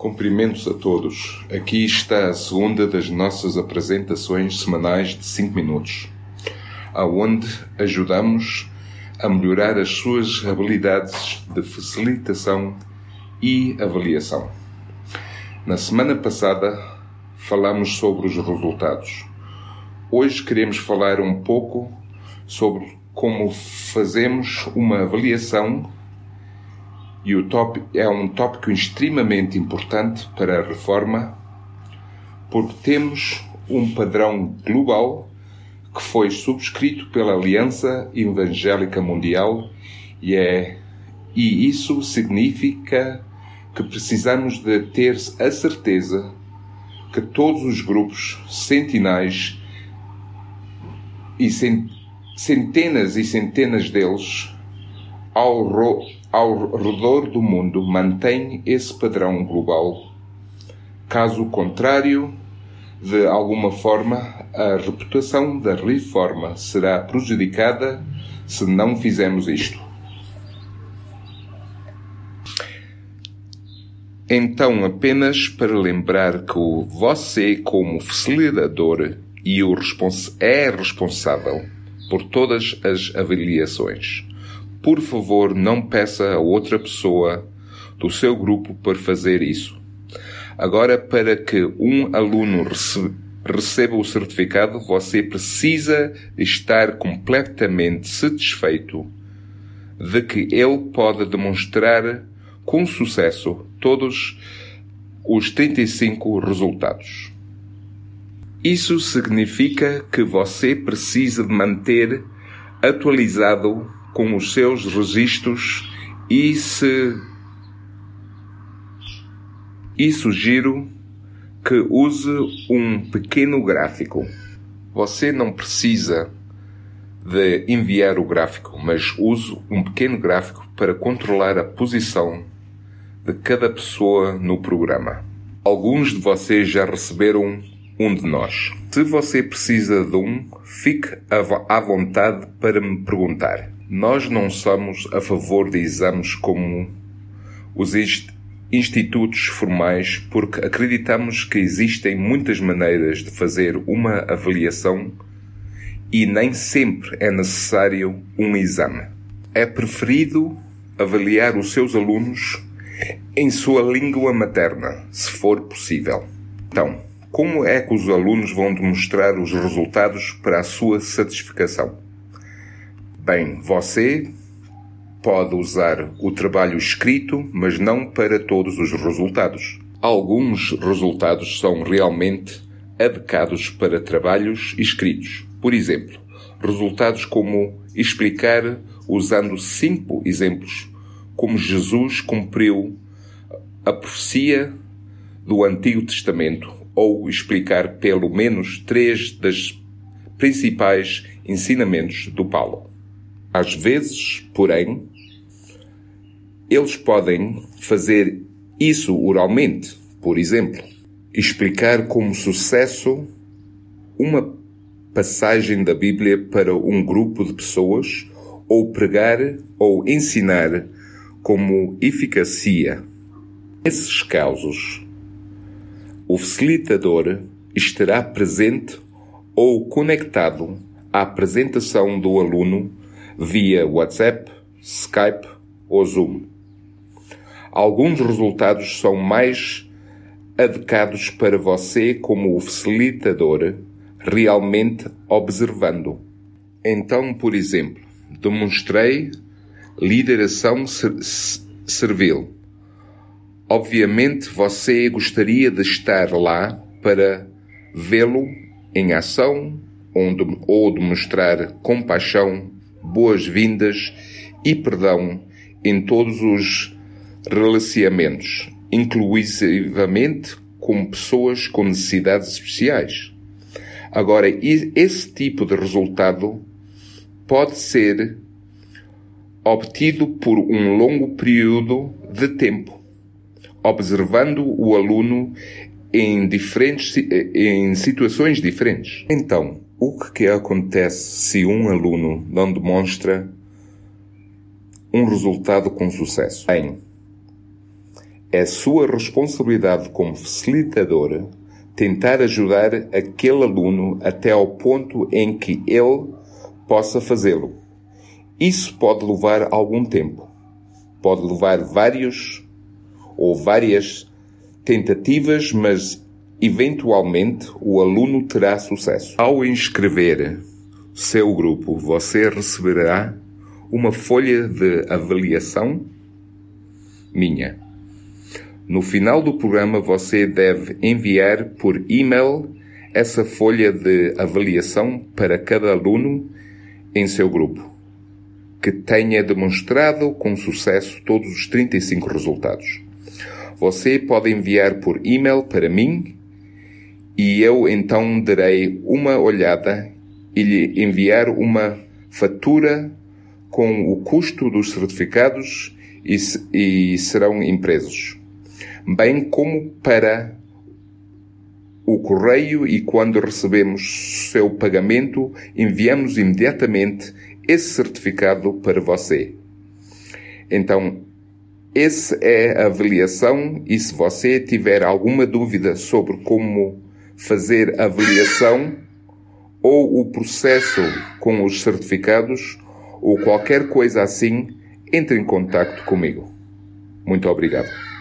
Cumprimentos a todos. Aqui está a segunda das nossas apresentações semanais de 5 minutos, aonde ajudamos a melhorar as suas habilidades de facilitação e avaliação. Na semana passada falamos sobre os resultados. Hoje queremos falar um pouco sobre como fazemos uma avaliação e é um tópico extremamente importante para a reforma, porque temos um padrão global que foi subscrito pela Aliança Evangélica Mundial e isso significa que precisamos de ter a certeza que todos os grupos sentinais e centenas e centenas deles ao redor do mundo mantém esse padrão global. Caso contrário, de alguma forma, a reputação da reforma será prejudicada se não fizermos isto. Então, apenas para lembrar que você, como facilitador, é responsável por todas as avaliações. Por favor, não peça a outra pessoa do seu grupo para fazer isso. Agora, para que um aluno receba o certificado, você precisa estar completamente satisfeito de que ele pode demonstrar com sucesso todos os 35 resultados. Isso significa que você precisa de manter atualizado com os seus registros e sugiro que use um pequeno gráfico. Você não precisa de enviar o gráfico, mas use um pequeno gráfico para controlar a posição de cada pessoa no programa. Alguns de vocês já receberam um de nós. Se você precisa de um, fique à vontade para me perguntar. Nós não somos a favor de exames como os institutos formais porque acreditamos que existem muitas maneiras de fazer uma avaliação e nem sempre é necessário um exame. É preferido avaliar os seus alunos em sua língua materna, se for possível. Então, como é que os alunos vão demonstrar os resultados para a sua satisfação? Bem, você pode usar o trabalho escrito, mas não para todos os resultados. Alguns resultados são realmente adequados para trabalhos escritos. Por exemplo, resultados como explicar, usando 5 exemplos, como Jesus cumpriu a profecia do Antigo Testamento, ou explicar pelo menos 3 dos principais ensinamentos do Paulo. Às vezes, porém, eles podem fazer isso oralmente. Por exemplo, explicar como sucesso uma passagem da Bíblia para um grupo de pessoas, ou pregar ou ensinar como eficácia. Nesses casos, o facilitador estará presente ou conectado à apresentação do aluno via WhatsApp, Skype ou Zoom. Alguns resultados são mais adequados para você como facilitador realmente observando. Então, por exemplo, demonstrei lideração servil. Obviamente, você gostaria de estar lá para vê-lo em ação ou demonstrar compaixão, boas-vindas e perdão em todos os relacionamentos, inclusivamente com pessoas com necessidades especiais. Agora, esse tipo de resultado pode ser obtido por um longo período de tempo, observando o aluno em situações diferentes. Então, o que acontece se um aluno não demonstra um resultado com sucesso? Bem, É sua responsabilidade como facilitador tentar ajudar aquele aluno até ao ponto em que ele possa fazê-lo. Isso pode levar algum tempo. Pode levar várias tentativas, mas eventualmente o aluno terá sucesso. Ao inscrever seu grupo, você receberá uma folha de avaliação minha. No final do programa, você deve enviar por e-mail essa folha de avaliação para cada aluno em seu grupo, que tenha demonstrado com sucesso todos os 35 resultados. Você pode enviar por e-mail para mim e eu então darei uma olhada e lhe enviar uma fatura com o custo dos certificados e serão impressos, bem como para o correio, e quando recebemos seu pagamento, enviamos imediatamente esse certificado para você. Então, essa é a avaliação, e se você tiver alguma dúvida sobre como fazer a avaliação ou o processo com os certificados ou qualquer coisa assim, entre em contacto comigo. Muito obrigado.